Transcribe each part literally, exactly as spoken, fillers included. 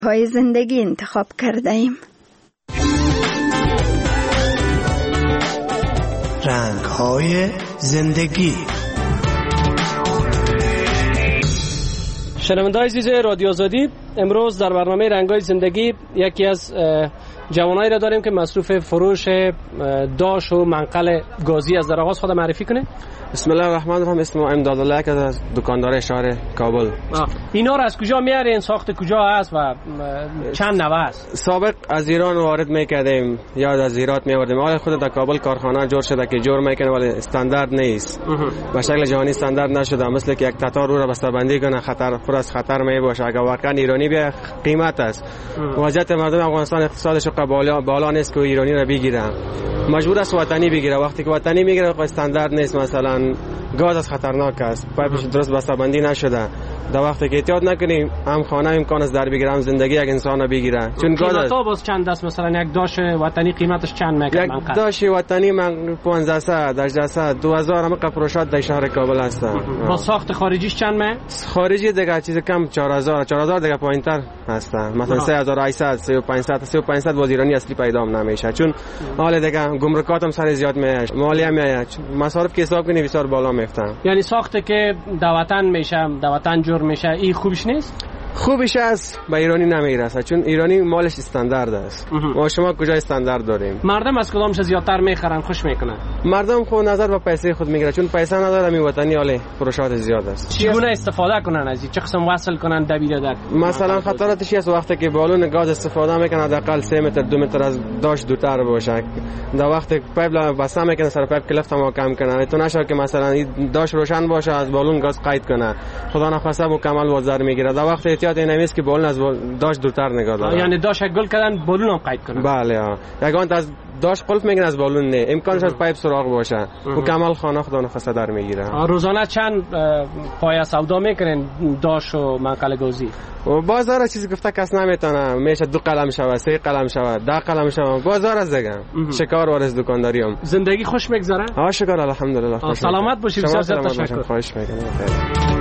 های زندگی انتخاب کرده ایم. رنگ های زندگی. شنونده‌های عزیز رادیو آزادی، امروز در برنامه رنگ‌های زندگی یکی از جوانایی را داریم که مصروف فروش داش و منقل گازی از در آغاز خود معرفی کنه. بسم الله الرحمن الرحیم. اسم امدادالله که از دکاندار شهر کابل. اینا رو از کجا میارین؟ ساخت کجا هست و چند نوع است؟ سابق از ایران وارد میکردیم یا از هرات میآوردیم. حالا خود در کابل کارخانه جور شده که جور میکنه ولی استاندارد نیست. به شکل جهانی استاندارد نشده. مثل که یک تتار رو را بسته‌بندی کنه خطر پر از خطر می باشه. اگر واقعا ایرانی بیا قیمت است. وضعیت مردم افغانستان اقتصادش بالا بالا نیست که ایرانی را بگیره. مجبور است وطنی بگیره. وقتی که وطنی میگیره استاندارد نیست. مثلا گاز از خطرناک است. پایپش درست بسته‌بندی نشده. در وقتی که احتیاط نکنیم هم خانه امکان است در بگیره هم زندگی یک انسان رو بگیره. چون گاز قیمت ها باز چند است؟ مثلا یک داش وطنی قیمتش چند میکنه؟ یک داش وطنی من پانزده صد هجده صد دو هزار هم قفروشات در شهر کابل هستن. با ساخت خارجیش چند می؟ خارجی دیگه چیز کم چهار هزار چهار هزار دیگه پایینتر هستن. مثلا سه هزار و هشتصد سه هزار و پانصد سه هزار و پانصد باز ایرانی اصلی پیدا نمیشه. چون حال دیگه گمرکات هم سر زیاد میاد. مالیه میاد. مصارف که حساب کنی بسیار بالا میفتن. یعنی ساخت که در وطن میشه در وطن جور میشه این خوبش نیست؟ خوبش است به ایرانی نمیرسه چون ایرانی مالش استاندارد است. ما شما کجا استاندارد داریم؟ مردم از کدامش زیادتر میخرن خوش میکنن؟ مردم خود نظر به پیسه خود میگیره چون پیسه نداره می وطنی حالی فروشات زیاد است. چگونه استفاده کنن از این؟ چه قسم وصل کنن دبیره در؟ مثلا خطراتش است وقتی که بالون گاز استفاده میکنه حداقل سه متر دو متر از داش دورتر باشه. در وقتی پایپ واسه میکنه سر پایپ کلفت ما کم کنه. تو نشه که مثلا داش روشن باشه از بالون گاز قید کنه. خدا نخواسته مکمل وزر میگیره. در وقت احتیاط اینمیست که بالون از داش دورتر نگاه داره. یعنی داش گل کردن بالون هم قید کنه. بله ها. یگان از داش قلف میگن از بالون نه. امکانش از پایپ سوراخ باشه. مکمل خانه خدا نخواسته در میگیره. روزانه چند پای سودا میکنن داش و منقل گازی؟ و بازار چیزی گفته کس نمیتونه. میشه دو قلم شوه سه قلم شوه ده قلم شوه بازار از دیگه شکار وارز دکانداری هم. زندگی خوش میگذره؟ ها شکر الحمدلله. سلامت باشید. بسیار تشکر. خواهش میکنم.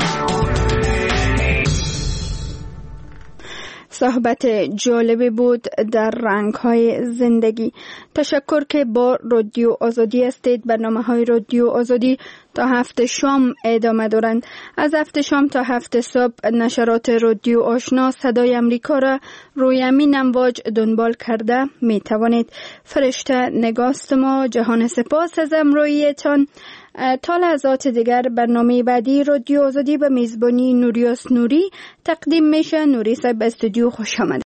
صحبت جالبی بود در رنگ‌های زندگی. تشکر که با رادیو آزادی هستید. برنامه‌های رادیو آزادی تا هفت شام ادامه دارند. از هفت شام تا هفت صبح نشرات رادیو آشنا صدای امریکا را روی همین امواج دنبال کرده می توانید. فرشته نگاست ما. جهان سپاس از همراهیتان. تا لحظات دیگر برنامه بعدی رادیو آزادی به میزبانی نوریاس نوری تقدیم میشه. نوری صاحب استودیو خوش آمد.